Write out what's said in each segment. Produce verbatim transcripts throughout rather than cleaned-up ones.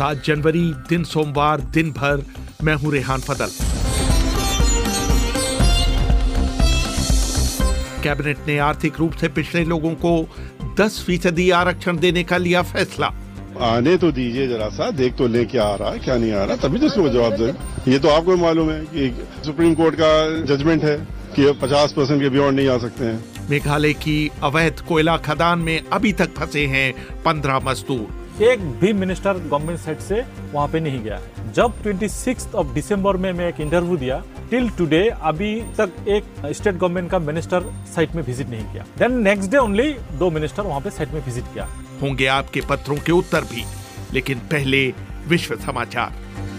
सात जनवरी, दिन सोमवार, दिन भर। मैं हूं रेहान फदल। कैबिनेट ने आर्थिक रूप से पिछड़े लोगों को दस फीसदी आरक्षण देने का लिया फैसला। आने तो दीजिए जरा सा, देख तो ले क्या आ रहा है क्या नहीं आ रहा, तभी तो इसको जवाब दें। ये तो आपको मालूम है कि सुप्रीम कोर्ट का जजमेंट है कि पचास परसेंट के बियॉन्ड नहीं आ सकते हैं। मेघालय की अवैध कोयला खदान में अभी तक फंसे हैं पंद्रह मजदूर। एक भी मिनिस्टर गवर्नमेंट साइड से वहाँ पे नहीं गया। जब छब्बीस ऑफ दिसंबर में मैं एक इंटरव्यू दिया, टिल टुडे अभी तक एक स्टेट गवर्नमेंट का मिनिस्टर साइट में विजिट नहीं किया। Then next day only two minister वहाँ पे साइट में विजिट किया। होंगे आपके पत्रों के उत्तर भी, लेकिन पहले विश्व समाचार।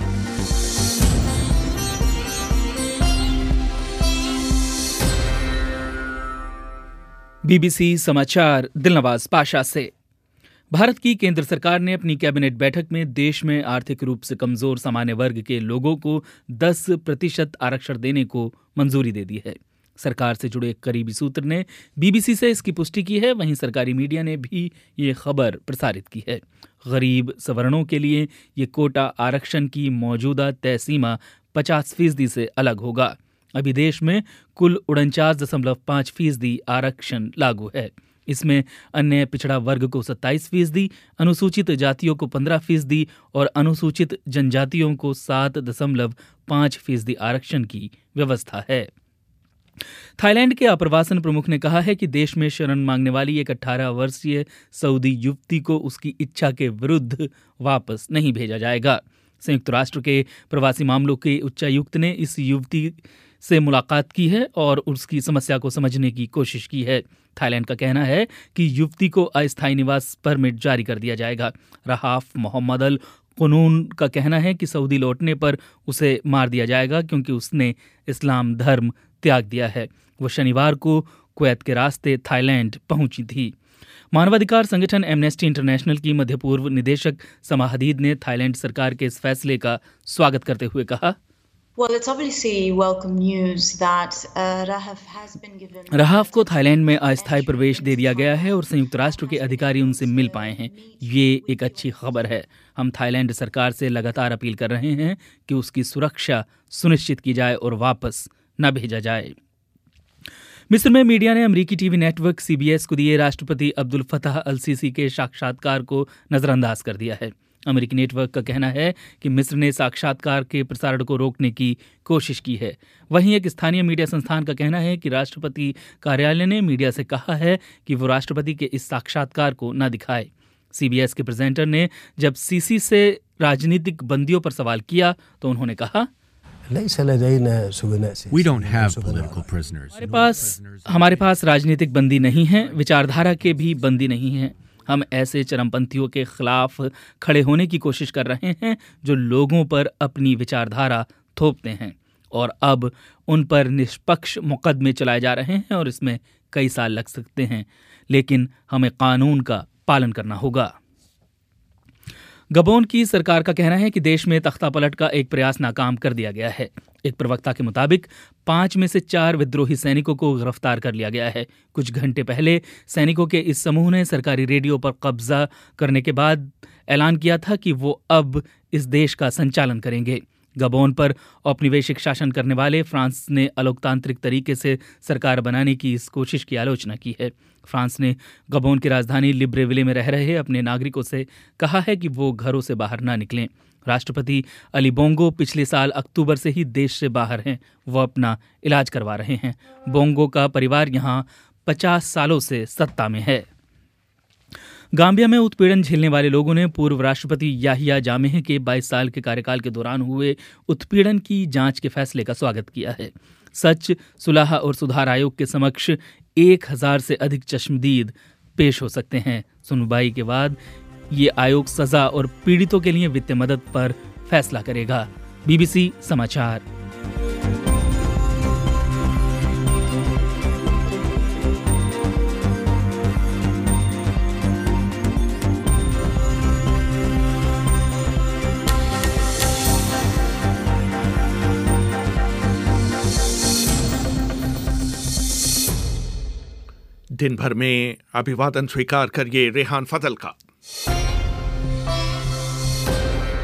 बीबीसी समाचार दिलनवाज पाशा से। भारत की केंद्र सरकार ने अपनी कैबिनेट बैठक में देश में आर्थिक रूप से कमजोर सामान्य वर्ग के लोगों को दस प्रतिशत आरक्षण देने को मंजूरी दे दी है। सरकार से जुड़े एक करीबी सूत्र ने बीबीसी से इसकी पुष्टि की है। वहीं सरकारी मीडिया ने भी ये खबर प्रसारित की है। गरीब सवर्णों के लिए ये कोटा आरक्षण की मौजूदा तय सीमा पचास फीसदी से अलग होगा। अभी देश में कुल उनचास दशमलव पाँच फीसदी आरक्षण लागू है। इसमें अन्य पिछड़ा वर्ग को सत्ताईस फीसदी, अनुसूचित जातियों को पंद्रह फीसदी और अनुसूचित जनजातियों को सात दशमलव पाँच फीसदी आरक्षण की व्यवस्था है। थाईलैंड के आप्रवासन प्रमुख ने कहा है कि देश में शरण मांगने वाली एक अठारह वर्षीय सऊदी युवती को उसकी इच्छा के विरुद्ध वापस नहीं भेजा जाएगा। संयुक्त राष्ट्र के प्रवासी मामलों के उच्चायुक्त ने इस युवती से मुलाकात की है और उसकी समस्या को समझने की कोशिश की है। थाईलैंड का कहना है कि युवती को अस्थायी निवास परमिट जारी कर दिया जाएगा। रहाफ मोहम्मद अल कुनून का कहना है कि सऊदी लौटने पर उसे मार दिया जाएगा क्योंकि उसने इस्लाम धर्म त्याग दिया है। वो शनिवार को कुवैत के रास्ते थाईलैंड पहुंची थी। मानवाधिकार संगठन एमनेस्टी इंटरनेशनल की मध्य पूर्व निदेशक समा हदीद ने थाईलैंड सरकार के इस फैसले का स्वागत करते हुए कहा, Well, it's obviously welcome news that uh, Rahaf has been given. रहाफ को थाईलैंड में अस्थायी प्रवेश दे दिया गया है और संयुक्त राष्ट्र के अधिकारी उनसे मिल पाए हैं। ये एक अच्छी खबर है। हम थाईलैंड सरकार से लगातार अपील कर रहे हैं कि उसकी सुरक्षा सुनिश्चित की जाए और वापस न भेजा जाए। मिस्र में मीडिया ने अमेरिकी टीवी नेटवर्क सीबीएस को दिए राष्ट्रपति अब्दुल फताह अल सीसी के साक्षात्कार को नजरअंदाज कर दिया है। अमेरिकी नेटवर्क का कहना है कि मिस्र ने साक्षात्कार के प्रसारण को रोकने की कोशिश की है। वहीं एक स्थानीय मीडिया संस्थान का कहना है कि राष्ट्रपति कार्यालय ने मीडिया से कहा है कि वो राष्ट्रपति के इस साक्षात्कार को न दिखाए। सीबीएस के प्रेजेंटर ने जब सीसी से राजनीतिक बंदियों पर सवाल किया तो उन्होंने कहा, We don't have political prisoners. हमारे पास हमारे पास राजनीतिक बंदी नहीं हैं, विचारधारा के भी बंदी नहीं हैं। हम ऐसे चरमपंथियों के खिलाफ खड़े होने की कोशिश कर रहे हैं जो लोगों पर अपनी विचारधारा थोपते हैं और अब उन पर निष्पक्ष मुकदमे चलाए जा रहे हैं और इसमें कई साल लग सकते हैं, लेकिन हमें कानून का पालन करना होगा। गबोन की सरकार का कहना है कि देश में तख्तापलट का एक प्रयास नाकाम कर दिया गया है। एक प्रवक्ता के मुताबिक पांच में से चार विद्रोही सैनिकों को गिरफ्तार कर लिया गया है। कुछ घंटे पहले सैनिकों के इस समूह ने सरकारी रेडियो पर कब्जा करने के बाद ऐलान किया था कि वो अब इस देश का संचालन करेंगे। गबोन पर औपनिवेशिक शासन करने वाले फ्रांस ने अलोकतांत्रिक तरीके से सरकार बनाने की इस कोशिश की आलोचना की है। फ्रांस ने गबोन की राजधानी लिब्रेविले में रह रहे अपने नागरिकों से कहा है कि वो घरों से बाहर ना निकलें। राष्ट्रपति अली बोंगो पिछले साल अक्टूबर से ही देश से बाहर हैं। वो अपना इलाज करवा रहे हैं। बोंगो का परिवार यहाँ पचास सालों से सत्ता में है। गाम्बिया में उत्पीड़न झेलने वाले लोगों ने पूर्व राष्ट्रपति याहिया जामेह के बाईस साल के कार्यकाल के दौरान हुए उत्पीड़न की जांच के फैसले का स्वागत किया है। सच, सुलह और सुधार आयोग के समक्ष एक हजार से अधिक चश्मदीद पेश हो सकते हैं। सुनवाई के बाद ये आयोग सजा और पीड़ितों के लिए वित्तीय मदद पर फैसला करेगा। बीबीसी समाचार। दिन भर में अभिवादन स्वीकार करिए रेहान फजल का।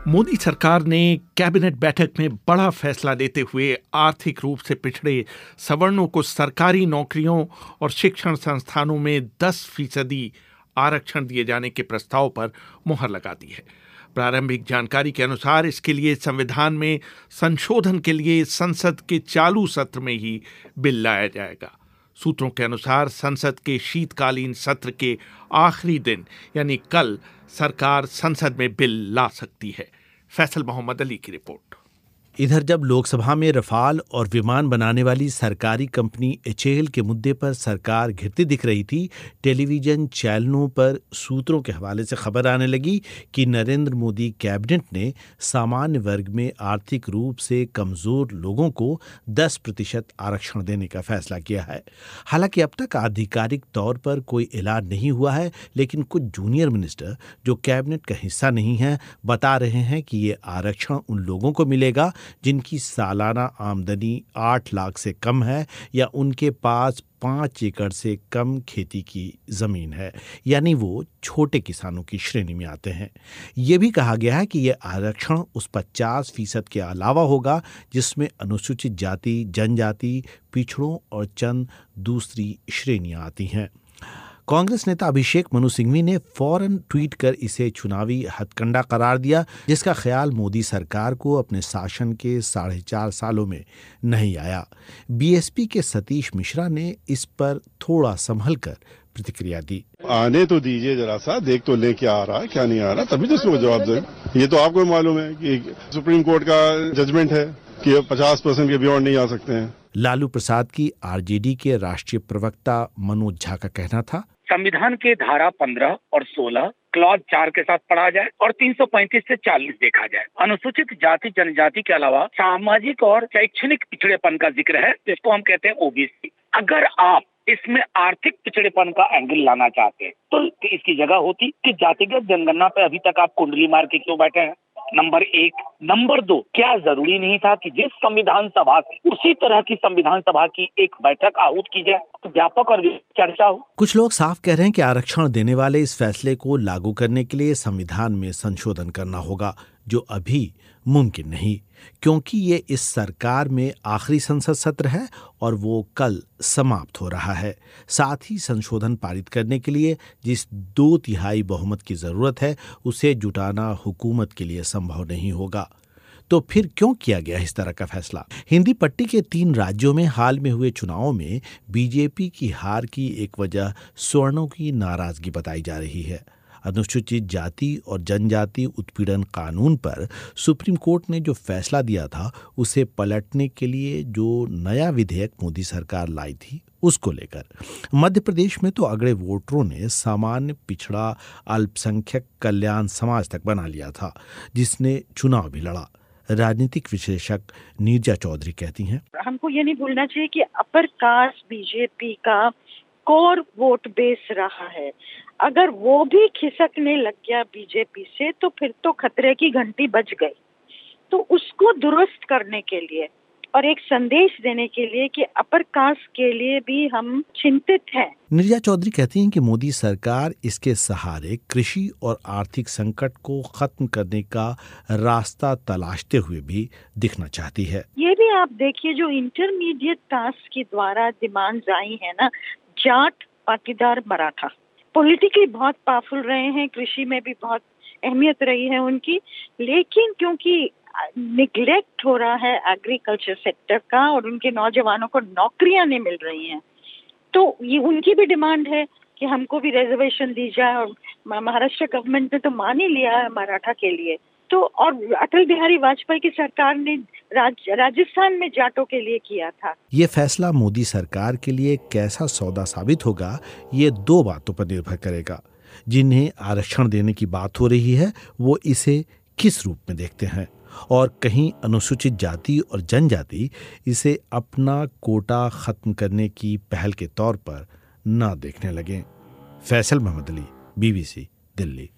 मोदी सरकार ने कैबिनेट बैठक में बड़ा फैसला लेते हुए आर्थिक रूप से पिछड़े सवर्णों को सरकारी नौकरियों और शिक्षण संस्थानों में दस फीसदी आरक्षण दिए जाने के प्रस्ताव पर मुहर लगा दी है। प्रारंभिक जानकारी के अनुसार इसके लिए संविधान में संशोधन के लिए संसद के चालू सत्र में ही बिल लाया जाएगा। सूत्रों के अनुसार संसद के शीतकालीन सत्र के आखिरी दिन यानी कल सरकार संसद में बिल ला सकती है। फैसल मोहम्मद अली की रिपोर्ट। इधर जब लोकसभा में रफाल और विमान बनाने वाली सरकारी कंपनी एच ए एल के मुद्दे पर सरकार घिरती दिख रही थी, टेलीविजन चैनलों पर सूत्रों के हवाले से खबर आने लगी कि नरेंद्र मोदी कैबिनेट ने सामान्य वर्ग में आर्थिक रूप से कमजोर लोगों को दस प्रतिशत आरक्षण देने का फैसला किया है। हालांकि अब तक आधिकारिक तौर पर कोई ऐलान नहीं हुआ है, लेकिन कुछ जूनियर मिनिस्टर जो कैबिनेट का हिस्सा नहीं हैं बता रहे हैं कि ये आरक्षण उन लोगों को मिलेगा जिनकी सालाना आमदनी आठ लाख से कम है या उनके पास पाँच एकड़ से कम खेती की जमीन है, यानी वो छोटे किसानों की श्रेणी में आते हैं। ये भी कहा गया है कि यह आरक्षण उस पचास फीसद के अलावा होगा जिसमें अनुसूचित जाति, जनजाति, पिछड़ों और चंद दूसरी श्रेणियां आती हैं। कांग्रेस नेता अभिषेक मनु सिंघवी ने फौरन ट्वीट कर इसे चुनावी हथकंडा करार दिया, जिसका ख्याल मोदी सरकार को अपने शासन के साढ़े चार सालों में नहीं आया। बी एस पी के सतीश मिश्रा ने इस पर थोड़ा संभल कर प्रतिक्रिया दी। आने तो दीजिए जरा सा, देख तो ले क्या आ रहा है क्या नहीं आ रहा, तभी तो इसको जवाब देंगे। ये तो आपको मालूम है कि सुप्रीम कोर्ट का जजमेंट है कि पचास परसेंट के बियॉन्ड नहीं आ सकते हैं। लालू प्रसाद की आर जे डी के राष्ट्रीय प्रवक्ता मनोज झा का कहना था, संविधान के धारा पंद्रह और सोलह क्लॉज चार के साथ पढ़ा जाए और तीन सौ पैंतीस से चालीस देखा जाए। अनुसूचित जाति जनजाति के अलावा सामाजिक और शैक्षणिक पिछड़ेपन का जिक्र है, जिसको हम कहते हैं ओ बी सी। अगर आप इसमें आर्थिक पिछड़ेपन का एंगल लाना चाहते हैं तो इसकी जगह होती कि जातिगत जनगणना पे अभी तक आप कुंडली मार के क्यों बैठे हैं, नंबर एक। नंबर दो, क्या जरूरी नहीं था कि जिस संविधान सभा से उसी तरह की संविधान सभा की एक बैठक आहूत की जाए, तो व्यापक और चर्चा हो। कुछ लोग साफ कह रहे हैं कि आरक्षण देने वाले इस फैसले को लागू करने के लिए संविधान में संशोधन करना होगा, जो अभी मुमकिन नहीं, क्योंकि ये इस सरकार में आखिरी संसद सत्र है और वो कल समाप्त हो रहा है। साथ ही संशोधन पारित करने के लिए जिस दो तिहाई बहुमत की जरूरत है उसे जुटाना हुकूमत के लिए संभव नहीं होगा। तो फिर क्यों किया गया इस तरह का फैसला? हिंदी पट्टी के तीन राज्यों में हाल में हुए चुनावों में बी जे पी की हार की एक वजह सवर्णों की नाराजगी बताई जा रही है। अनुसूचित जाति और जनजाति उत्पीड़न कानून पर सुप्रीम कोर्ट ने जो फैसला दिया था उसे पलटने के लिए जो नया विधेयक मोदी सरकार लाई थी उसको लेकर मध्य प्रदेश में तो अगड़े वोटरों ने सामान्य पिछड़ा अल्पसंख्यक कल्याण समाज तक बना लिया था, जिसने चुनाव भी लड़ा। राजनीतिक विशेषज्ञ नीरजा चौधरी कहती हैं, हमको ये नहीं भूलना चाहिए कि अपर कास्ट बीजेपी का कोर वोट बेस रहा है। अगर वो भी खिसकने लग गया बीजेपी से तो फिर तो खतरे की घंटी बज गई। तो उसको दुरुस्त करने के लिए और एक संदेश देने के लिए कि अपर कास्ट के लिए भी हम चिंतित हैं। नीरजा चौधरी कहती हैं कि मोदी सरकार इसके सहारे कृषि और आर्थिक संकट को खत्म करने का रास्ता तलाशते हुए भी दिखना चाहती है। ये भी आप देखिए, जो इंटरमीडिएट कास्ट के द्वारा डिमांड्स आई है ना, जाट, पाटीदार, मराठा पॉलिटिकली बहुत पावरफुल रहे हैं, कृषि में भी बहुत अहमियत रही है उनकी, लेकिन क्योंकि निग्लेक्ट हो रहा है एग्रीकल्चर सेक्टर का और उनके नौजवानों को नौकरियां नहीं मिल रही हैं, तो ये उनकी भी डिमांड है कि हमको भी रिजर्वेशन दी जाए। और महाराष्ट्र गवर्नमेंट ने तो मान ही लिया है मराठा के लिए। तो और अटल बिहारी वाजपेयी की सरकार ने राज, राजस्थान में जाटों के लिए किया था। ये फैसला मोदी सरकार के लिए कैसा सौदा साबित होगा, ये दो बातों पर निर्भर करेगा। जिन्हें आरक्षण देने की बात हो रही है वो इसे किस रूप में देखते हैं, और कहीं अनुसूचित जाति और जनजाति इसे अपना कोटा खत्म करने की पहल के तौर पर ना देखने लगे। Faisal Mohammad Ali, B B C, Delhi.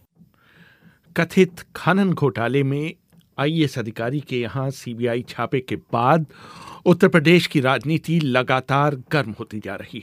कथित खनन घोटाले में आई ए एस अधिकारी के यहां सी बी आई छापे के बाद उत्तर प्रदेश की राजनीति लगातार गर्म होती जा रही है।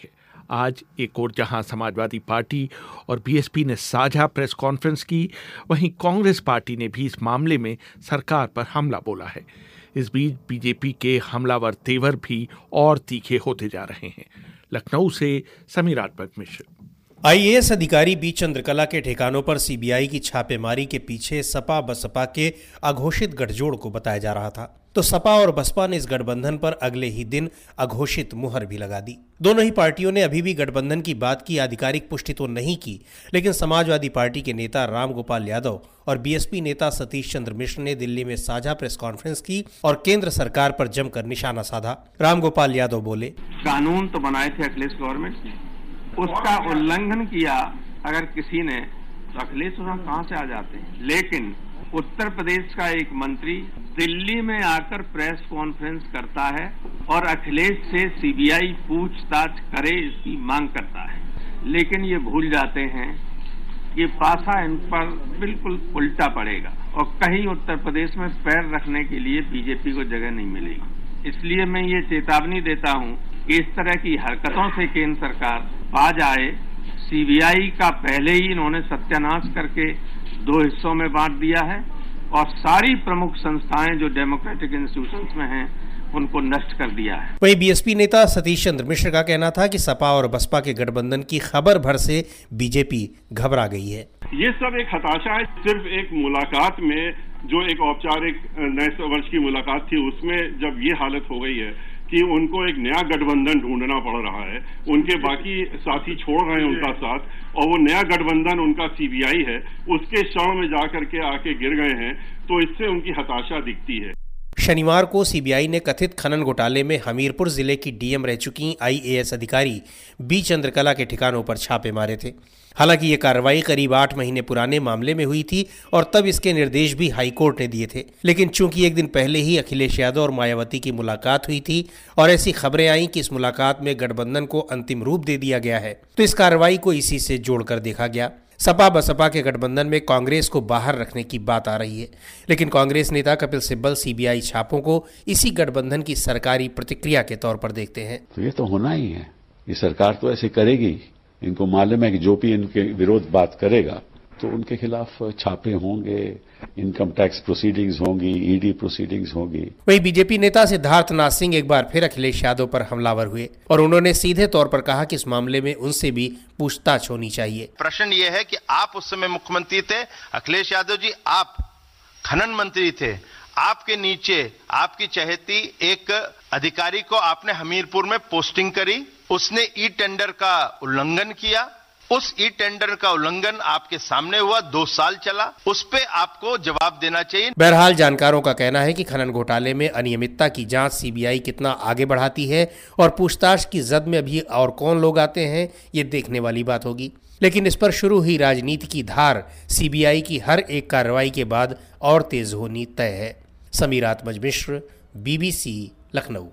आज एक और जहां समाजवादी पार्टी और बीएसपी ने साझा प्रेस कॉन्फ्रेंस की, वहीं कांग्रेस पार्टी ने भी इस मामले में सरकार पर हमला बोला है। इस बीच बीजेपी के हमलावर तेवर भी और तीखे होते जा रहे हैं। लखनऊ से समीर आटमत मिश्र। आईएएस अधिकारी बी चंद्रकला के ठिकानों पर सीबीआई की छापेमारी के पीछे सपा बसपा के अघोषित गठजोड़ को बताया जा रहा था, तो सपा और बसपा ने इस गठबंधन पर अगले ही दिन अघोषित मुहर भी लगा दी। दोनों ही पार्टियों ने अभी भी गठबंधन की बात की आधिकारिक पुष्टि तो नहीं की, लेकिन समाजवादी पार्टी के नेता रामगोपाल यादव और बीएसपी नेता सतीश चंद्र मिश्र ने दिल्ली में साझा प्रेस कॉन्फ्रेंस की और केंद्र सरकार पर जमकर निशाना साधा। रामगोपाल यादव बोले, कानून तो बनाए थे अखिलेश गवर्नमेंट ने, उसका उल्लंघन किया अगर किसी ने तो अखिलेश वहां कहां से आ जाते हैं। लेकिन उत्तर प्रदेश का एक मंत्री दिल्ली में आकर प्रेस कॉन्फ्रेंस करता है और अखिलेश से सीबीआई पूछताछ करे इसकी मांग करता है, लेकिन ये भूल जाते हैं कि पासा इन पर बिल्कुल उल्टा पड़ेगा और कहीं उत्तर प्रदेश में पैर रखने के लिए बीजेपी को जगह नहीं मिलेगी। इसलिए मैं ये चेतावनी देता हूं कि इस तरह की हरकतों से केंद्र सरकार आ जाए। सीबीआई का पहले ही इन्होंने सत्यानाश करके दो हिस्सों में बांट दिया है और सारी प्रमुख संस्थाएं जो डेमोक्रेटिक इंस्टीट्यूशंस में हैं उनको नष्ट कर दिया है। वहीं बीएसपी नेता सतीश चंद्र मिश्र का कहना था कि सपा और बसपा के गठबंधन की खबर भर से बीजेपी घबरा गई है। ये सब एक हताशा है। सिर्फ एक मुलाकात में, जो एक औपचारिक नए वर्ष की मुलाकात थी, उसमें जब ये हालत हो गई है कि उनको एक नया गठबंधन ढूंढना पड़ रहा है, उनके बाकी साथी छोड़ रहे हैं उनका साथ, और वो नया गठबंधन उनका सीबीआई है, उसके शव में जाकर के आके गिर गए हैं, तो इससे उनकी हताशा दिखती है। शनिवार को सीबीआई ने कथित खनन घोटाले में हमीरपुर जिले की डीएम रह चुकी आईएएस अधिकारी बी चंद्रकला के ठिकानों पर छापे मारे थे। हालांकि ये कार्रवाई करीब आठ महीने पुराने मामले में हुई थी और तब इसके निर्देश भी हाईकोर्ट ने दिए थे, लेकिन चूंकि एक दिन पहले ही अखिलेश यादव और मायावती की मुलाकात हुई थी और ऐसी खबरें आई कि इस मुलाकात में गठबंधन को अंतिम रूप दे दिया गया है, तो इस कार्रवाई को इसी से जोड़कर देखा गया। सपा बसपा के गठबंधन में कांग्रेस को बाहर रखने की बात आ रही है, लेकिन कांग्रेस नेता कपिल सिब्बल सीबीआई छापों को इसी गठबंधन की सरकारी प्रतिक्रिया के तौर पर देखते हैं। तो ये तो होना ही है, ये सरकार तो ऐसे करेगी। इनको मालूम है कि जो भी इनके विरोध बात करेगा तो उनके खिलाफ छापे होंगे, इनकम टैक्स प्रोसीडिंग्स होंगी, ईडी प्रोसीडिंग्स होंगी। वही बीजेपी नेता सिद्धार्थनाथ सिंह एक बार फिर अखिलेश यादव पर हमलावर हुए और उन्होंने सीधे तौर पर कहा कि इस मामले में उनसे भी पूछताछ होनी चाहिए। प्रश्न ये है कि आप उस समय मुख्यमंत्री थे, अखिलेश यादव जी आप खनन मंत्री थे, आपके नीचे आपकी चहेती एक अधिकारी को आपने हमीरपुर में पोस्टिंग करी, उसने ई टेंडर का उल्लंघन किया, उस ई टेंडर का उल्लंघन आपके सामने हुआ, दो साल चला, उस पे आपको जवाब देना चाहिए। बहरहाल जानकारों का कहना है कि खनन घोटाले में अनियमितता की जांच सीबीआई कितना आगे बढ़ाती है और पूछताछ की जद में अभी और कौन लोग आते हैं, ये देखने वाली बात होगी। लेकिन इस पर शुरू हुई राजनीति की धार सीबीआई की हर एक कार्रवाई के बाद और तेज होनी तय है। समीर आत्मज मिश्र, बीबीसी, लखनऊ।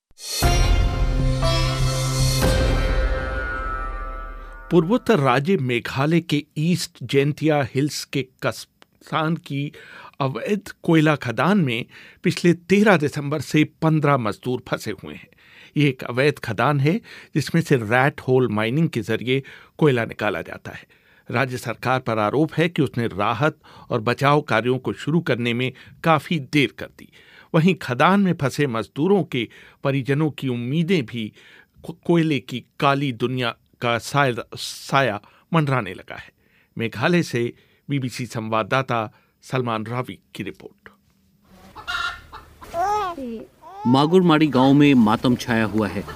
पूर्वोत्तर राज्य मेघालय के ईस्ट जैंतिया हिल्स के कस्बान की अवैध कोयला खदान में पिछले तेरह दिसंबर से पंद्रह मजदूर फंसे हुए हैं। ये एक अवैध खदान है जिसमें से रैट होल माइनिंग के जरिए कोयला निकाला जाता है। राज्य सरकार पर आरोप है कि उसने राहत और बचाव कार्यों को शुरू करने में काफी देर कर दी। वहीं खदान में फंसे मजदूरों के परिजनों की उम्मीदें भी कोयले की काली दुनिया का साया, साया मंडराने लगा है। मेघालय से बीबीसी संवाददाता सलमान रावी की रिपोर्ट। मागुरमाड़ी गांव में मातम छाया हुआ है।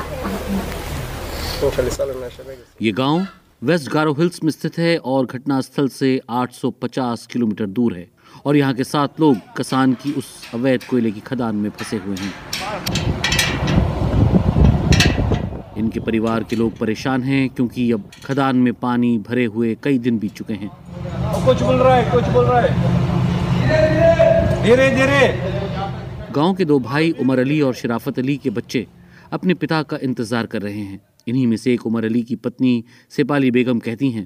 ये गांव वेस्ट गारो हिल्स में स्थित है और घटनास्थल से आठ सौ पचास किलोमीटर दूर है और यहाँ के सात लोग कसान की उस अवैध कोयले की खदान में फंसे हुए हैं। इनके परिवार के लोग परेशान हैं क्योंकि अब खदान में पानी भरे हुए कई दिन बीत चुके हैं। कुछ बोल रहा है, कुछ बोल रहा है, धीरे धीरे। गांव के दो भाई उमर अली और शराफत अली के बच्चे अपने पिता का इंतजार कर रहे हैं। इन्हीं में से एक उमर अली की पत्नी सेपाली बेगम कहती हैं,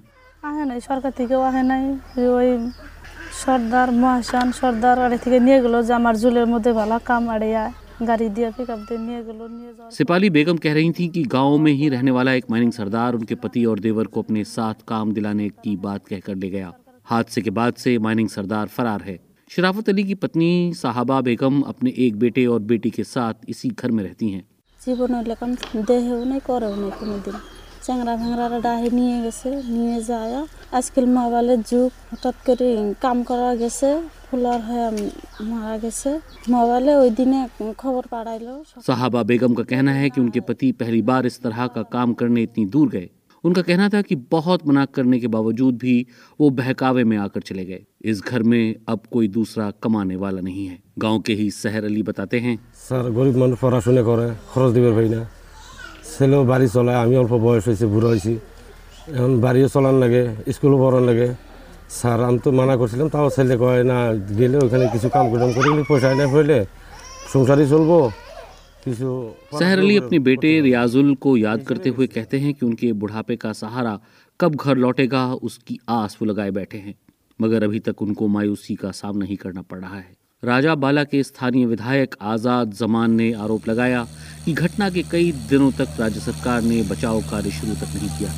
सरदार महाशान सरदार आड़े থেকে নিয়ে গেল যে আমার জুলের মধ্যে ভালো কাম আড়ে सिपाली बेगम कह रही थी कि गांव में ही रहने वाला एक माइनिंग सरदार उनके पति और देवर को अपने साथ काम दिलाने की बात कहकर ले गया। हादसे के बाद से माइनिंग सरदार फरार है। शराफत अली की पत्नी साहबा बेगम अपने एक बेटे और बेटी के साथ इसी घर में रहती हैं। চ্যাংরা ভ্যাংরারা ডাহে নিয়ে গেছে, নিয়ে যায় আজকাল মোবাইলের যুগ, হঠাৎ করে কাম করা গেছে, ফুলার হয়ে মারা গেছে। মোবাইলে ওই দিনে খবর পাঠাইলো। साहबा बेगम का कहना है कि उनके पति पहली बार इस तरह का काम करने इतनी दूर गए। उनका कहना था कि बहुत मना करने के बावजूद भी वो बहकावे में आकर चले गए। इस घर में अब कोई दूसरा कमाने वाला नहीं है। गांव के ही सहर अली बताते हैं, सर गरीब मानुष पढ़ाशोना करे, खरच दिबर भाई ना, ছেলেও বাড়ি চলায়, আমি অল্প বয়স হয়েছে, বুড়ো হয়েছি, এখন বাড়িও চলান লাগে, স্কুলও পড়ান লাগে। স্যার আমি তো মানা করছিলাম, তাও ছেলে কয় না, গেলে ওখানে কিছু কাম করলাম করি, পয়সা না হইলে সংসারই চলবো। सहर अली अपने बेटे रियाजुल को याद करते हुए कहते हैं कि उनके बुढ़ापे का सहारा कब घर लौटेगा उसकी आस वो लगाए बैठे हैं, मगर अभी तक उनको मायूसी का सामना ही करना पड़ रहा है। राजा बाला के स्थानीय विधायक आजाद जमान ने आरोप लगाया कि घटना के कई दिनों तक राज्य सरकार ने बचाव कार्य शुरू तक नहीं किया।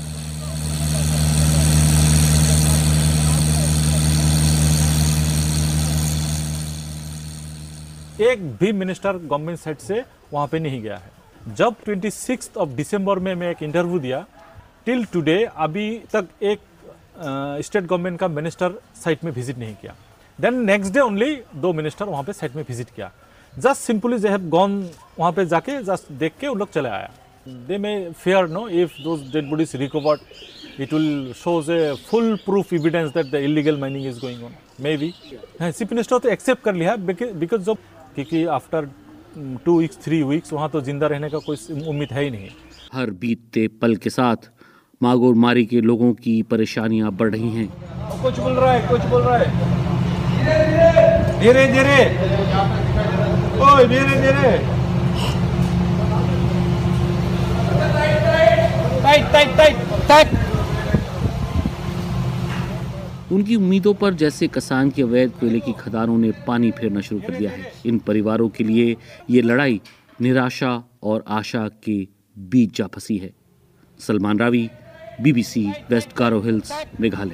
एक भी मिनिस्टर गवर्नमेंट साइड से वहाँ पे नहीं गया है। जब छब्बीस ऑफ दिसंबर में मैं एक इंटरव्यू दिया, टिल टुडे अभी तक एक स्टेट गवर्नमेंट का मिनिस्टर साइट में विजिट नहीं किया। Then next day only two minister वहाँ पे साइट में विजिट किया। Just simply they have gone, वहाँ पे जाके जस्ट देख के उन लोग चले आया। They may fair no if those dead bodies recovered, it will shows a full proof evidence that the illegal mining is going on, maybe. Chief minister तो एक्सेप्ट कर लिया बिकॉज ऑफ, क्योंकि after two weeks three weeks वहाँ तो जिंदा रहने का कोई उम्मीद है ही नहीं। हर बीतते पल के साथ मागोर मारी के लोगों की परेशानियां बढ़ रही हैं। कुछ बोल रहा है, कुछ बोल रहा है, धीरे धीरे, ओए धीरे धीरे, टाइट टाइट टाइट टाइट। उनकी उम्मीदों पर जैसे कसान के अवैध कोयले की खदानों ने पानी फेरना शुरू कर दिया है। इन परिवारों के लिए ये लड़ाई निराशा और आशा के बीच जा फंसी है। Salman Ravi, BBC, west Garo hills, Meghalaya.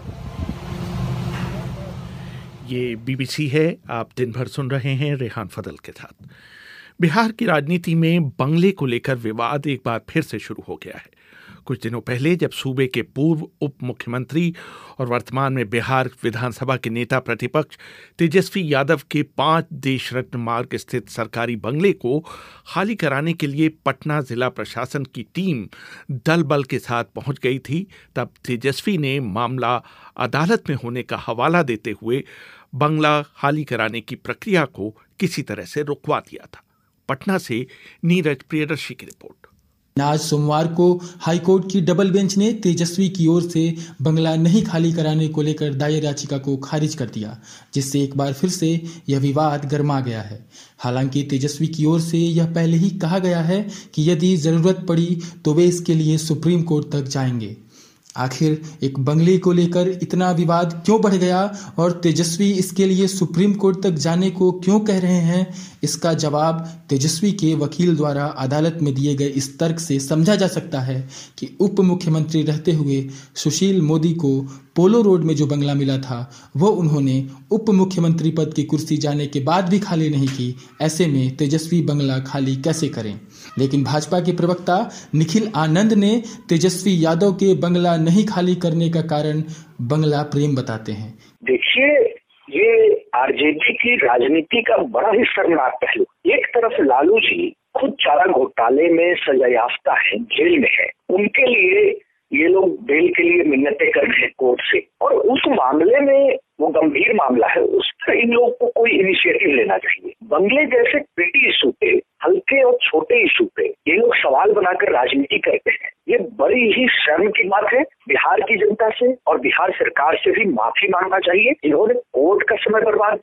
ये बीबीसी है, आप दिन भर सुन रहे हैं रेहान फजल के साथ। बिहार की राजनीति में बंगले को लेकर विवाद एक बार फिर से शुरू हो गया है। कुछ दिनों पहले जब सूबे के पूर्व उप मुख्यमंत्री और वर्तमान में बिहार विधानसभा के नेता प्रतिपक्ष तेजस्वी यादव के पांच देश रत्न मार्ग स्थित सरकारी बंगले को खाली कराने के लिए पटना जिला प्रशासन की टीम दल बल के साथ पहुंच गई थी, तब तेजस्वी ने मामला अदालत में होने का हवाला देते हुए बंगला खाली कराने की प्रक्रिया को किसी तरह से रुकवा दिया था। पटना से नीरज प्रियदर्शी की रिपोर्ट। आज सोमवार को हाईकोर्ट की डबल बेंच ने तेजस्वी की ओर से बंगला नहीं खाली कराने को लेकर दायर याचिका को खारिज कर दिया, जिससे एक बार फिर से यह विवाद गर्मा गया है। हालांकि तेजस्वी की ओर से यह पहले ही कहा गया है कि यदि जरूरत पड़ी तो वे इसके लिए सुप्रीम कोर्ट तक जाएंगे। आखिर एक बंगले को लेकर इतना विवाद क्यों बढ़ गया और तेजस्वी इसके लिए सुप्रीम कोर्ट तक जाने को क्यों कह रहे हैं, इसका जवाब तेजस्वी के वकील द्वारा अदालत में दिए गए इस तर्क से समझा जा सकता है कि उप मुख्यमंत्री रहते हुए सुशील मोदी को पोलो रोड में जो बंगला मिला था वो उन्होंने उप मुख्यमंत्री पद की कुर्सी जाने के बाद भी खाली नहीं की। ऐसे में तेजस्वी बंगला खाली कैसे करें? लेकिन भाजपा के प्रवक्ता निखिल आनंद ने तेजस्वी यादव के बंगला नहीं खाली करने का कारण बंगला प्रेम बताते हैं। देखिए, ये आरजेडी की राजनीति का बड़ा ही शर्मनाक पहलू। एक तरफ लालू जी खुद चारा घोटाले में सजायाफ्ता है, जेल में है, उनके लिए ये लोग बेल के लिए मिन्नतें कर रहे हैं कोर्ट से, और उस मामले में वो गंभीर मामला है, उस पर इन लोग को कोई इनिशिएटिव लेना चाहिए। बंगले जैसे पेटी इशू पे, हल्के और छोटे इशू पे ये लोग सवाल बनाकर राजनीति करते हैं। ये बड़ी ही शर्म की बात है। बिहार की जनता से और बिहार सरकार से भी माफी मांगना चाहिए। इन्होंने कोर्ट का समय बर्बाद किया है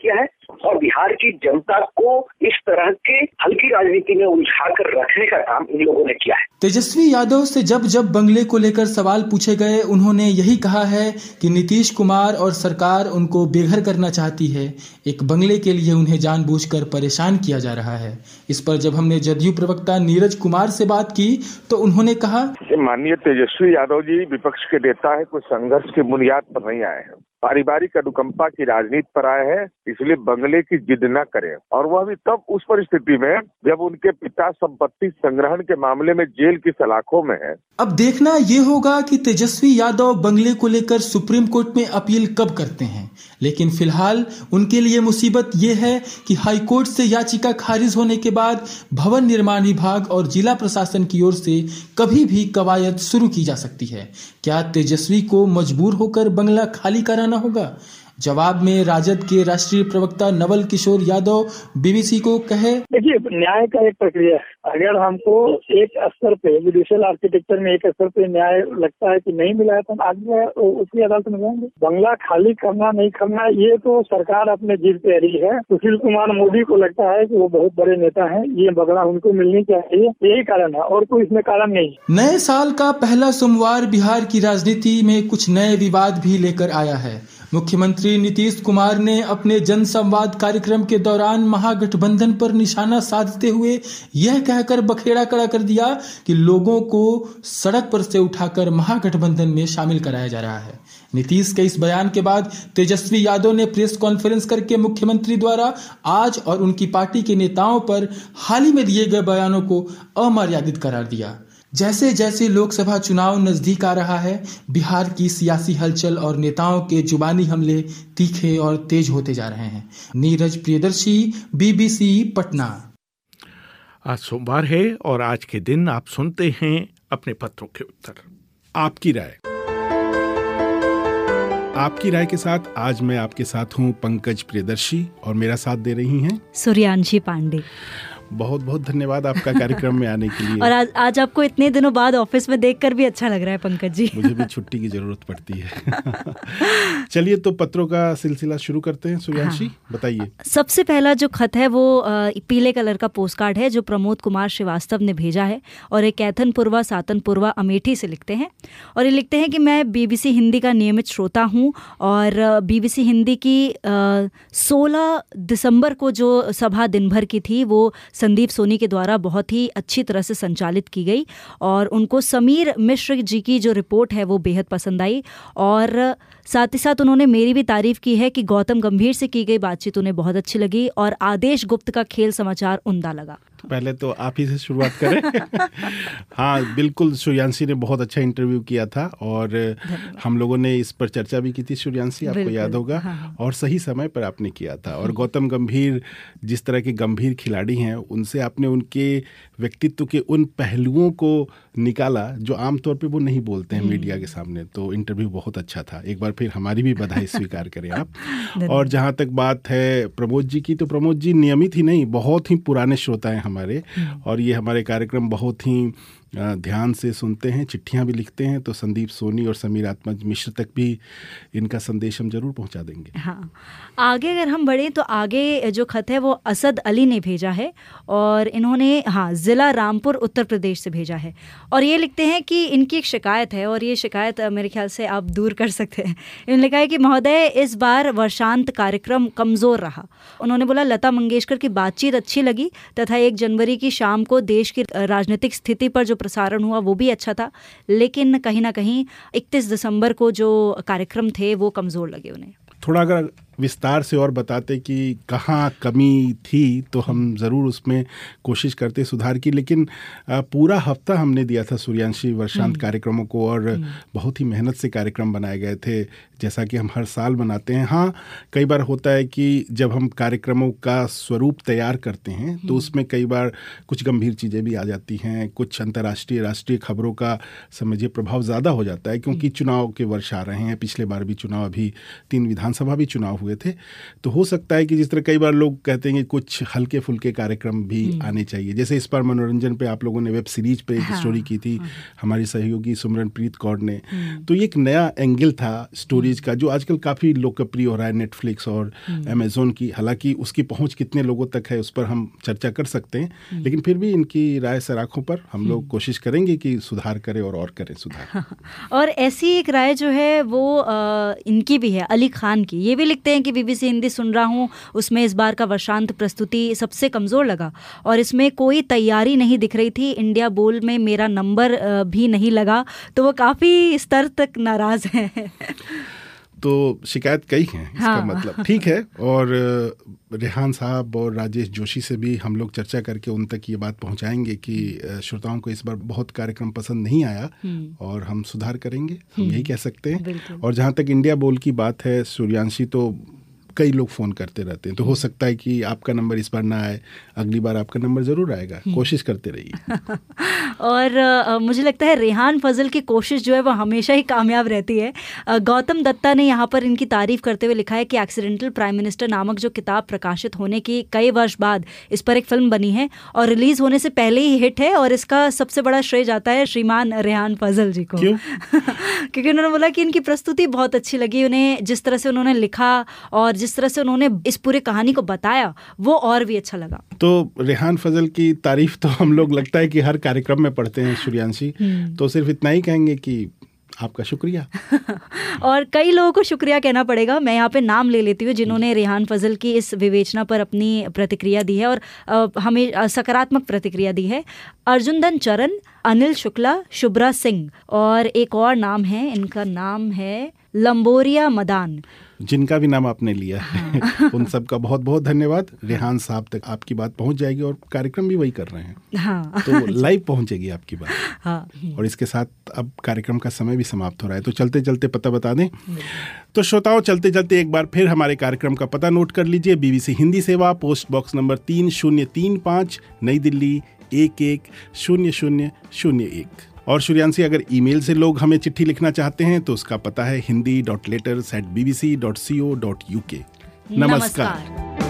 और बिहार की जनता को इस तरह के हल्की राजनीति में उलझाकर रखने का काम इन लोगों ने किया है। तेजस्वी यादव से जब जब बंगले को लेकर सवाल पूछे गए, उन्होंने यही कहा है कि नीतीश कुमार और सरकार उनको बेघर करना चाहती है। एक बंगले के लिए उन्हें जानबूझकर परेशान किया जा रहा है। इस पर जब हमने जदयू प्रवक्ता नीरज कुमार से बात की तो उन्होंने कहा, माननीय तेजस्वी यादव जी विपक्ष के नेता है, कोई संघर्ष की बुनियाद पर नहीं आए हैं, पारिवारिक अनुकंपा की राजनीति पर आए हैं, इसलिए बंगले की जिद न करें। और वह भी तब उस परिस्थिति में जब उनके पिता संपत्ति संग्रहण के मामले में जेल की सलाखों में है। अब देखना ये होगा कि तेजस्वी यादव बंगले को लेकर सुप्रीम कोर्ट में अपील कब करते हैं। लेकिन फिलहाल उनके लिए मुसीबत ये है कि हाईकोर्ट से याचिका खारिज होने के बाद भवन निर्माण विभाग और जिला प्रशासन की ओर से कभी भी कवायद शुरू की जा सकती है। क्या तेजस्वी को मजबूर होकर बंगला खाली कराना होगा? जवाब में राजद के राष्ट्रीय प्रवक्ता नवल किशोर यादव बीबीसी को कहे, देखिए न्याय का एक प्रक्रिया है। अगर हमको एक स्तर पे जुडिशियल आर्किटेक्चर में एक स्तर पे न्याय लगता है कि नहीं मिला है तो हम आगे उसकी अदालत में जाएंगे। बंगला खाली करना नहीं करना ये तो सरकार अपने जिद पे रही है। सुशील कुमार मोदी को लगता है कि वो बहुत बड़े नेता हैं, ये बंगला उनको मिलनी चाहिए, यही कारण है और कोई इसमें कारण नहीं। नए साल का पहला सोमवार बिहार की राजनीति में कुछ नए विवाद भी लेकर आया है। मुख्यमंत्री नीतीश कुमार ने अपने जनसंवाद कार्यक्रम के दौरान महागठबंधन पर निशाना साधते हुए यह कहकर बखेड़ा खड़ा कर दिया कि लोगों को सड़क पर से उठाकर महागठबंधन में शामिल कराया जा रहा है। नीतीश के इस बयान के बाद तेजस्वी यादव ने प्रेस कॉन्फ्रेंस करके मुख्यमंत्री द्वारा आज और उनकी पार्टी के नेताओं पर हाल ही में दिए गए बयानों को अमर्यादित करार दिया। जैसे जैसे लोकसभा चुनाव नजदीक आ रहा है, बिहार की सियासी हलचल और नेताओं के जुबानी हमले तीखे और तेज होते जा रहे हैं। नीरज प्रियदर्शी, बीबीसी पटना। आज सोमवार है और आज के दिन आप सुनते हैं अपने पत्रों के उत्तर। आपकी राय आपकी राय के साथ आज मैं आपके साथ हूं पंकज प्रियदर्शी और मेरा साथ दे रही हैं सूर्यांशी पांडे। बहुत बहुत धन्यवाद आपका कार्यक्रम में आने के लिए। और आज आज आपको इतने दिनों बाद ऑफिस में देखकर भी अच्छा लग रहा है पंकज जी। मुझे भी छुट्टी की जरूरत पड़ती है। चलिए तो पत्रों का सिलसिला शुरू करते हैं। सूर्यांशी हाँ। बताइए। सबसे पहला जो खत है वो पीले कलर का पोस्ट कार्ड है जो प्रमोद कुमार श्रीवास्तव ने भेजा है और एक कैथनपुरवा सातनपुरवा अमेठी से लिखते हैं और ये लिखते हैं कि मैं बीबीसी हिंदी का नियमित श्रोता हूँ और बीबीसी हिंदी की सोलह दिसंबर को जो सभा दिन भर की थी वो संदीप सोनी के द्वारा बहुत ही अच्छी तरह से संचालित की गई और उनको समीर मिश्र जी की जो रिपोर्ट है वो बेहद पसंद आई और साथ ही साथ उन्होंने मेरी भी तारीफ की है कि गौतम गंभीर से की गई बातचीत उन्हें बहुत अच्छी लगी और आदेश गुप्त का खेल समाचार उम्दा लगा। पहले तो आप ही से शुरुआत करें। हाँ बिल्कुल, सूर्यांशी ने बहुत अच्छा इंटरव्यू किया था और हम लोगों ने इस पर चर्चा भी की थी सूर्यांशी, आपको याद होगा। हाँ। और सही समय पर आपने किया था और गौतम गंभीर जिस तरह के गंभीर खिलाड़ी हैं उनसे आपने उनके व्यक्तित्व के उन पहलुओं को निकाला जो आमतौर पे वो नहीं बोलते हैं मीडिया के सामने। तो इंटरव्यू बहुत अच्छा था, एक बार फिर हमारी भी बधाई स्वीकार करें आप। और जहाँ तक बात है प्रमोद जी की, तो प्रमोद जी नियमित ही नहीं बहुत ही पुराने श्रोता हैं हमारे और ये हमारे कार्यक्रम बहुत ही ध्यान से सुनते हैं, चिट्ठियां भी लिखते हैं। तो संदीप सोनी और समीर आत्मा मिश्र तक भी इनका संदेश हम जरूर पहुंचा देंगे। हाँ, आगे अगर हम बढ़ें तो आगे जो खत है वो असद अली ने भेजा है और इन्होंने हाँ ज़िला रामपुर उत्तर प्रदेश से भेजा है और ये लिखते हैं कि इनकी एक शिकायत है और ये शिकायत मेरे ख्याल से आप दूर कर सकते हैं। इन्होंने लिखा है कि महोदय इस बार वर्षांत कार्यक्रम कमज़ोर रहा। उन्होंने बोला लता मंगेशकर की बातचीत अच्छी लगी तथा एक जनवरी की शाम को देश की राजनीतिक स्थिति पर जो प्रसारण हुआ वो भी अच्छा था, लेकिन कहीं ना कहीं इकतीस दिसंबर को जो कार्यक्रम थे वो कमज़ोर लगे उन्हें। थोड़ा अगर विस्तार से और बताते कि कहाँ कमी थी तो हम ज़रूर उसमें कोशिश करते सुधार की। लेकिन पूरा हफ्ता हमने दिया था सूर्यांशी वर्षांत कार्यक्रमों को और बहुत ही मेहनत से कार्यक्रम बनाए गए थे जैसा कि हम हर साल बनाते हैं। हाँ, कई बार होता है कि जब हम कार्यक्रमों का स्वरूप तैयार करते हैं तो उसमें कई बार कुछ गंभीर चीज़ें भी आ जाती हैं, कुछ अंतर्राष्ट्रीय राष्ट्रीय खबरों का समझिए प्रभाव ज़्यादा हो जाता है क्योंकि चुनाव के वर्ष आ रहे हैं। पिछले बार भी चुनाव, अभी तीन विधानसभा भी चुनाव हुए हुए थे। तो हो सकता है कि जिस तरह कई बार लोग कहते हैं कि कुछ हल्के फुल्के कार्यक्रम भी आने चाहिए, जैसे इस बार मनोरंजन पे आप लोगों ने वेब सीरीज पे एक हाँ, स्टोरी की थी, हाँ, हमारी सहयोगी सिमरनप्रीत कौर ने। तो ये एक नया एंगल था स्टोरीज का, जो आजकल काफ़ी लोकप्रिय हो रहा है नेटफ्लिक्स और अमेजोन की। हालांकि उसकी पहुंच कितने लोगों तक है उस पर हम चर्चा कर सकते हैं, लेकिन फिर भी इनकी राय सराखों पर हम लोग कोशिश करेंगे कि सुधार करें और और करें सुधार। और ऐसी एक राय जो है वो आ, इनकी भी है, अली खान की। ये भी लिखते हैं कि बीबीसी हिंदी सुन रहा हूँ, उसमें इस बार का वर्षांत प्रस्तुति सबसे कमज़ोर लगा और इसमें कोई तैयारी नहीं दिख रही थी। इंडिया बोल में मेरा नंबर भी नहीं लगा, तो वो काफ़ी स्तर तक नाराज़ हैं। तो शिकायत कई हैं इसका हाँ। मतलब ठीक है। और रेहान साहब और राजेश जोशी से भी हम लोग चर्चा करके उन तक ये बात पहुंचाएंगे कि श्रोताओं को इस बार बहुत कार्यक्रम पसंद नहीं आया और हम सुधार करेंगे, हम यही कह सकते हैं। और जहाँ तक इंडिया बोल की बात है सूर्यांशी, तो कई लोग फ़ोन करते रहते हैं, तो हो सकता है कि आपका नंबर इस बार ना आए, अगली बार आपका नंबर ज़रूर आएगा, कोशिश करते रहिए। और आ, मुझे लगता है रेहान फजल की कोशिश जो है वो हमेशा ही कामयाब रहती है। आ, गौतम दत्ता ने यहाँ पर इनकी तारीफ करते हुए लिखा है कि एक्सीडेंटल प्राइम मिनिस्टर नामक जो किताब प्रकाशित होने की कई वर्ष बाद इस पर एक फिल्म बनी है और रिलीज़ होने से पहले ही हिट है, और इसका सबसे बड़ा श्रेय जाता है श्रीमान रेहान फजल जी को। क्यों? क्योंकि उन्होंने बोला कि इनकी प्रस्तुति बहुत अच्छी लगी उन्हें, जिस तरह से उन्होंने लिखा और जिस तरह से उन्होंने इस पूरे कहानी को बताया वो और भी अच्छा लगा। तो रेहान फजल की तारीफ तो हम लोग लगता है कि हर कार्यक्रम में पढ़ते हैं सूर्यांशी, तो सिर्फ इतना ही कहेंगे कि आपका शुक्रिया। और कई लोगों को शुक्रिया कहना पड़ेगा, मैं यहाँ पे नाम ले लेती हूँ जिन्होंने रेहान फजल की इस विवेचना पर अपनी प्रतिक्रिया दी है और आ, हमें सकारात्मक प्रतिक्रिया दी है। अर्जुनधन चरण, अनिल शुक्ला, शुभ्रा सिंह और एक और नाम है, इनका नाम है लंबोरिया मदान, जिनका भी नाम आपने लिया है। हाँ। उन सब का बहुत बहुत धन्यवाद। रेहान साहब तक आपकी बात पहुंच जाएगी और कार्यक्रम भी वही कर रहे हैं। हाँ। तो लाइव पहुंचेगी आपकी बात। हाँ। और इसके साथ अब कार्यक्रम का समय भी समाप्त हो रहा है, तो चलते चलते पता बता दें। तो श्रोताओं, चलते चलते एक बार फिर हमारे कार्यक्रम का पता नोट कर लीजिए। बीबीसी हिंदी सेवा, पोस्ट बॉक्स नंबर तीन शून्य तीन पाँच, नई दिल्ली एक एक शून्य शून्य शून्य एक। और सूर्यांशी, अगर ईमेल से लोग हमें चिट्ठी लिखना चाहते हैं तो उसका पता है Hindi dot letters at B B C dot C O dot U K. नमस्कार।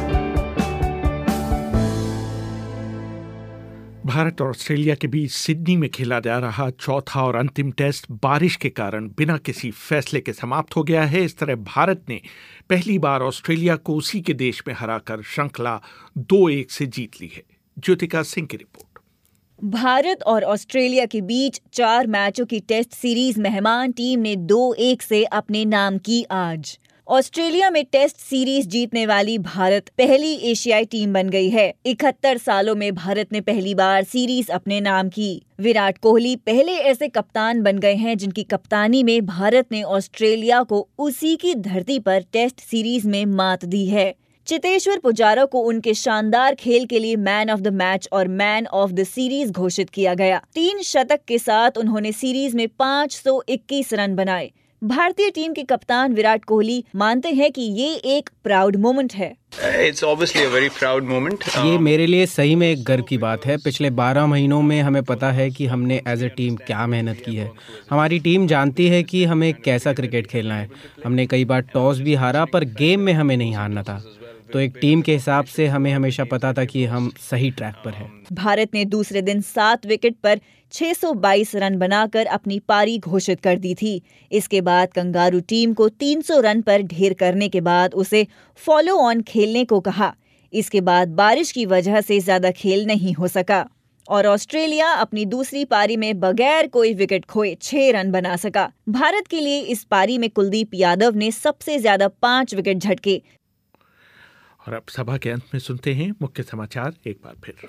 भारत और ऑस्ट्रेलिया के बीच सिडनी में खेला जा रहा चौथा और अंतिम टेस्ट बारिश के कारण बिना किसी फैसले के समाप्त हो गया है। इस तरह भारत ने पहली बार ऑस्ट्रेलिया को उसी के देश में हराकर श्रृंखला दो एक से जीत ली है। ज्योतिका सिंह की रिपोर्ट। भारत और ऑस्ट्रेलिया के बीच चार मैचों की टेस्ट सीरीज मेहमान टीम ने दो एक से अपने नाम की आज। ऑस्ट्रेलिया में टेस्ट सीरीज जीतने वाली भारत पहली एशियाई टीम बन गई है। इकहत्तर सालों में भारत ने पहली बार सीरीज अपने नाम की। विराट कोहली पहले ऐसे कप्तान बन गए हैं जिनकी कप्तानी में भारत ने ऑस्ट्रेलिया को उसी की धरती पर टेस्ट सीरीज में मात दी है। चेतेश्वर पुजारा को उनके शानदार खेल के लिए मैन ऑफ द मैच और मैन ऑफ द सीरीज घोषित किया गया। तीन शतक के साथ उन्होंने सीरीज में पाँच सौ इक्कीस रन बनाए। भारतीय टीम के कप्तान विराट कोहली मानते हैं कि ये एक प्राउड मोमेंट है। It's obviously a very proud moment. ये मेरे लिए सही में एक गर्व की बात है। पिछले बारह महीनों में हमें पता है कि हमने एज ए टीम क्या मेहनत की है। हमारी टीम जानती है कि हमें कैसा क्रिकेट खेलना है। हमने कई बार टॉस भी हारा, पर गेम में हमें नहीं हारना था। तो एक टीम के हिसाब से हमें हमेशा पता था कि हम सही ट्रैक पर हैं। भारत ने दूसरे दिन सात विकेट पर छह सौ बाईस रन बनाकर अपनी पारी घोषित कर दी थी। इसके बाद कंगारू टीम को तीन सौ रन पर ढेर करने के बाद उसे फॉलो ऑन खेलने को कहा। इसके बाद बारिश की वजह से ज्यादा खेल नहीं हो सका और ऑस्ट्रेलिया अपनी दूसरी पारी में बगैर कोई विकेट खोए छह रन बना सका। भारत के लिए इस पारी में कुलदीप यादव ने सबसे ज्यादा पांच विकेट झटके। और अब सभा के अंत में सुनते हैं मुख्य समाचार एक बार फिर।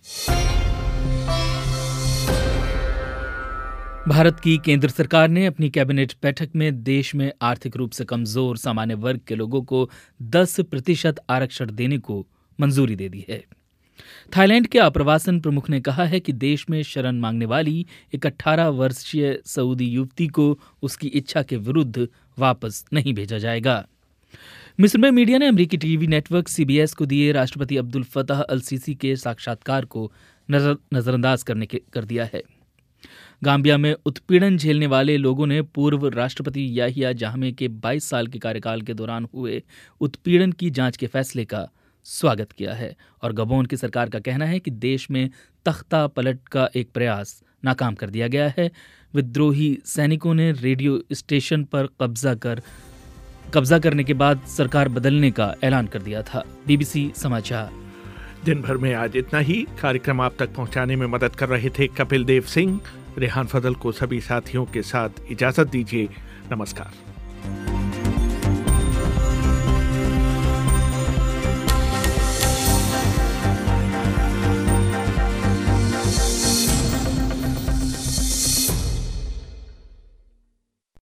भारत की केंद्र सरकार ने अपनी कैबिनेट बैठक में देश में आर्थिक रूप से कमजोर सामान्य वर्ग के लोगों को दस प्रतिशत आरक्षण देने को मंजूरी दे दी है। थाईलैंड के आप्रवासन प्रमुख ने कहा है कि देश में शरण मांगने वाली एक अठारह वर्षीय सऊदी युवती को उसकी इच्छा के विरुद्ध वापस नहीं भेजा जाएगा। मिस्र में मीडिया ने अमेरिकी TV network C B S को दिए राष्ट्रपति अब्दुल फतह अल सीसी के साक्षात्कार को नजर नजरअंदाज करने के कर दिया है। गाम्बिया में उत्पीड़न झेलने वाले लोगों ने पूर्व राष्ट्रपति याहिया जामे के बाईस साल के कार्यकाल के दौरान हुए उत्पीड़न की जांच के फैसले का स्वागत किया है और गबोन की सरकार का कहना है कि देश में तख्ता पलट का एक प्रयास नाकाम कर दिया गया है। विद्रोही सैनिकों ने रेडियो स्टेशन पर कब्जा कर कब्जा करने के बाद सरकार बदलने का ऐलान कर दिया था। बीबीसी समाचार। दिन भर में आज इतना ही। कार्यक्रम आप तक पहुंचाने में मदद कर रहे थे कपिल देव सिंह। रेहान फजल को सभी साथियों के साथ इजाजत दीजिए। नमस्कार।